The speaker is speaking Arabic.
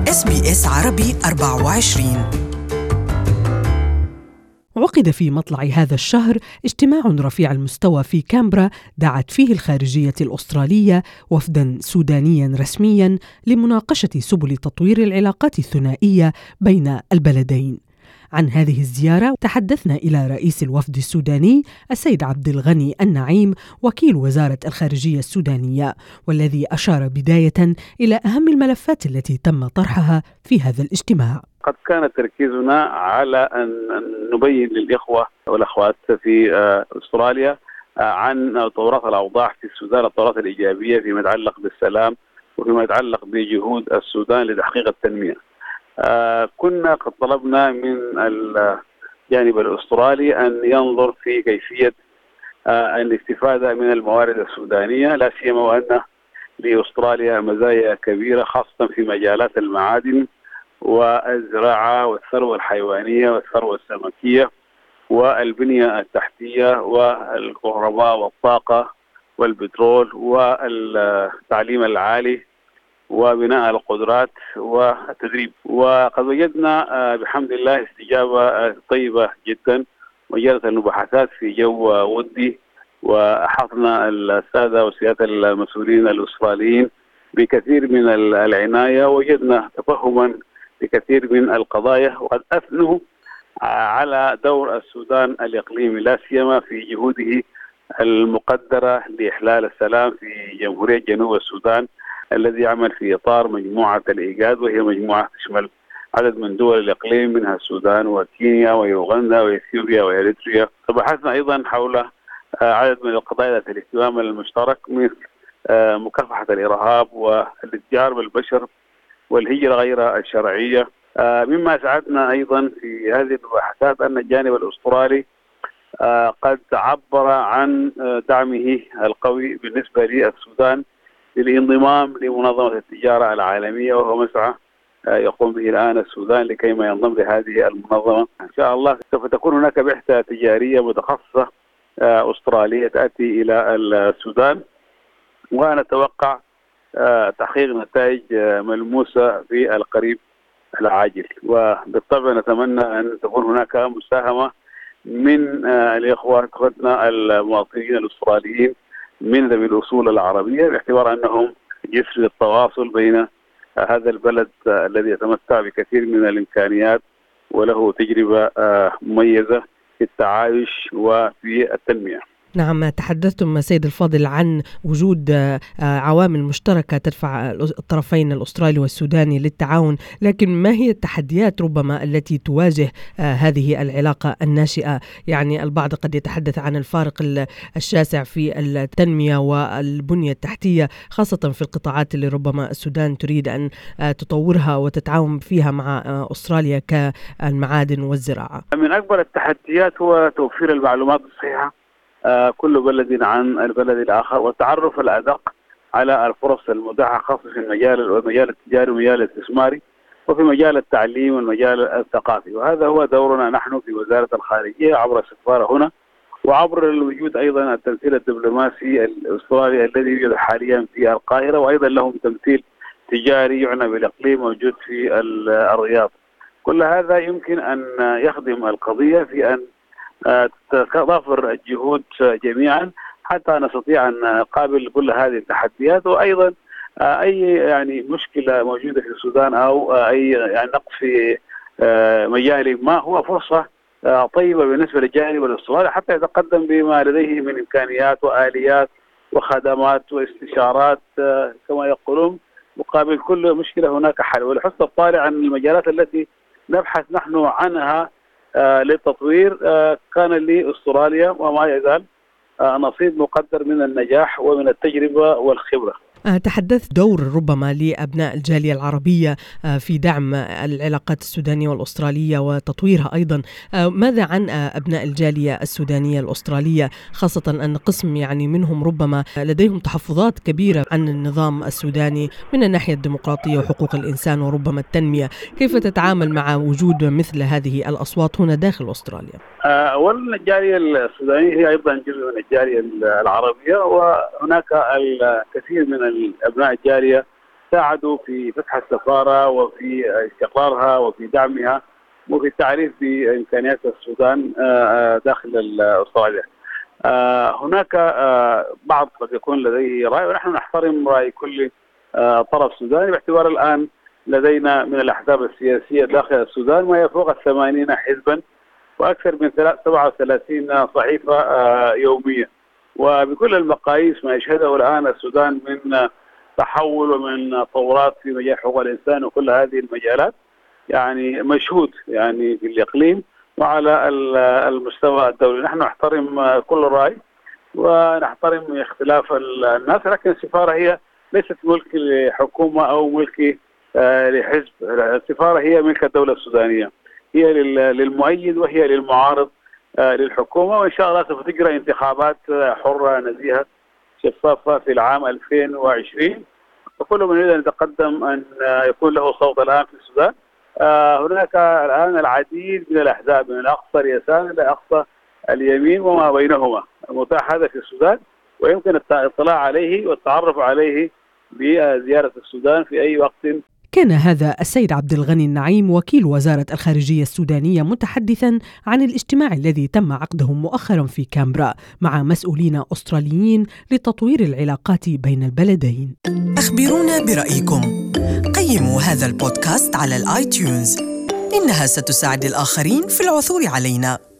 SBS عربي 24. عقد في مطلع هذا الشهر اجتماع رفيع المستوى في كامبرا دعت فيه الخارجية الأسترالية وفداً سودانياً رسمياً لمناقشة سبل تطوير العلاقات الثنائية بين البلدين. عن هذه الزيارة تحدثنا إلى رئيس الوفد السوداني السيد عبد الغني النعيم وكيل وزارة الخارجية السودانية، والذي أشار بداية إلى أهم الملفات التي تم طرحها في هذا الاجتماع. قد كان تركيزنا على أن نبين للإخوة والأخوات في أستراليا عن تطورات الأوضاع في السودان، التطورات الإيجابية فيما يتعلق بالسلام وفيما يتعلق بجهود السودان لتحقيق التنمية. كنا قد طلبنا من الجانب الأسترالي أن ينظر في كيفية الاستفادة من الموارد السودانية، لا سيما وأن لأستراليا مزايا كبيرة خاصة في مجالات المعادن والزراعة والثروة الحيوانية والثروة السمكية والبنية التحتية والكهرباء والطاقة والبترول والتعليم العالي وبناء القدرات والتدريب. وقد وجدنا بحمد الله استجابة طيبة جدا، وجرت المباحثات في جو ودي، وأحطنا السادة وسيادة المسؤولين الأستراليين بكثير من العناية، وجدنا تفهما لكثير من القضايا، وقد أثنوا على دور السودان الإقليمي لا سيما في جهوده المقدرة لإحلال السلام في جمهورية جنوب السودان الذي يعمل في إطار مجموعة الإيجاد، وهي مجموعة تشمل عدد من دول الإقليم منها السودان وكينيا ويوغندا وإثيوبيا وإريتريا. فبحثنا أيضا حول عدد من القضايا ذات الاهتمام المشترك مثل مكافحة الإرهاب والاتجار بالبشر والهجرة غير الشرعية. مما ساعدنا أيضا في هذه المباحثات أن الجانب الأسترالي قد عبر عن دعمه القوي بالنسبة للسودان للانضمام لمنظمة التجارة العالمية، وهو مسعى يقوم به الآن السودان لكيما ينضم لهذه المنظمة. إن شاء الله سوف تكون هناك بعثة تجارية متخصصة أسترالية تأتي إلى السودان، ونتوقع تحقيق نتائج ملموسة في القريب العاجل. وبالطبع نتمنى أن تكون هناك مساهمة من الإخوة المواطنين الأستراليين من ذوي الأصول العربية، باعتبار أنهم جسر التواصل بين هذا البلد الذي يتمتع بكثير من الإمكانيات وله تجربة مميزة في التعايش وفي التنمية. نعم، تحدثتم سيد الفاضل عن وجود عوامل مشتركة تدفع الطرفين الأسترالي والسوداني للتعاون، لكن ما هي التحديات ربما التي تواجه هذه العلاقة الناشئة؟ يعني البعض قد يتحدث عن الفارق الشاسع في التنمية والبنية التحتية، خاصة في القطاعات اللي ربما السودان تريد أن تطورها وتتعاون فيها مع أستراليا كالمعادن والزراعة. من أكبر التحديات هو توفير المعلومات الصحيحة كل بلد عن البلد الآخر، والتعرف الأدق على الفرص المتاحة خاصة في المجال التجاري والمجال الاستثماري وفي مجال التعليم والمجال الثقافي. وهذا هو دورنا نحن في وزارة الخارجية عبر السفارة هنا، وعبر الوجود أيضا التمثيل الدبلوماسي الأسترالي الذي يوجد حاليا في القاهرة، وأيضا لهم تمثيل تجاري يعنى بالإقليم موجود في الرياض. كل هذا يمكن أن يخدم القضية في أن تضافر الجهود جميعا حتى نستطيع أن نقابل كل هذه التحديات، وأيضا أي مشكلة موجودة في السودان أو أي نقص في مجال ما هو فرصة طيبة بالنسبة للجانب الأسترالي حتى يتقدم بما لديه من إمكانيات وآليات وخدمات واستشارات كما يقولون، مقابل كل مشكلة هناك حل. ولحسن الطالع عن المجالات التي نبحث نحن عنها للتطوير كان لأستراليا وما يزال نصيب مقدر من النجاح ومن التجربة والخبرة. تحدث دور ربما لأبناء الجالية العربية في دعم العلاقات السودانية والأسترالية وتطويرها أيضا. ماذا عن أبناء الجالية السودانية الأسترالية، خاصة أن قسم منهم ربما لديهم تحفظات كبيرة عن النظام السوداني من الناحية الديمقراطية وحقوق الإنسان وربما التنمية؟ كيف تتعامل مع وجود مثل هذه الأصوات هنا داخل أستراليا؟ أولا الجالية السودانية هي أيضا جزء من الجالية العربية، وهناك الكثير من أبناء الجالية ساعدوا في فتح السفارة وفي استقرارها وفي دعمها وفي التعريف بإمكانيات السودان داخل أستراليا. هناك بعض قد يكون لديه رأي، ونحن نحترم رأي كل طرف سوداني، باعتبار الآن لدينا من الأحزاب السياسية داخل السودان ما يفوق 80 حزبا وأكثر من 37 صحيفة يوميا، وبكل المقاييس ما يشهده الآن السودان من تحول ومن تطورات في مجال حقوق الإنسان وكل هذه المجالات يعني مشهود يعني في الإقليم وعلى المستوى الدولي. نحن نحترم كل رأي ونحترم اختلاف الناس، لكن السفارة هي ليست ملك لحكومة أو ملك لحزب. السفارة هي ملك الدولة السودانية، هي للمؤيد وهي للمعارض للحكومة، وإن شاء الله سوف تجرى انتخابات حرة نزيهة شفافة في العام 2020، وكل من يريد أن يتقدم أن يكون له صوت الآن في السودان. هناك الآن العديد من الأحزاب من أقصى اليسار إلى أقصى اليمين وما بينهما متاح هذا في السودان، ويمكن الاطلاع عليه والتعرف عليه بزيارة السودان في أي وقت. كان هذا السيد عبد الغني النعيم وكيل وزارة الخارجية السودانية متحدثا عن الاجتماع الذي تم عقده مؤخرا في كامبرا مع مسؤولين أستراليين لتطوير العلاقات بين البلدين. أخبرونا برأيكم، قيموا هذا البودكاست على الآيتيونز، إنها ستساعد الآخرين في العثور علينا.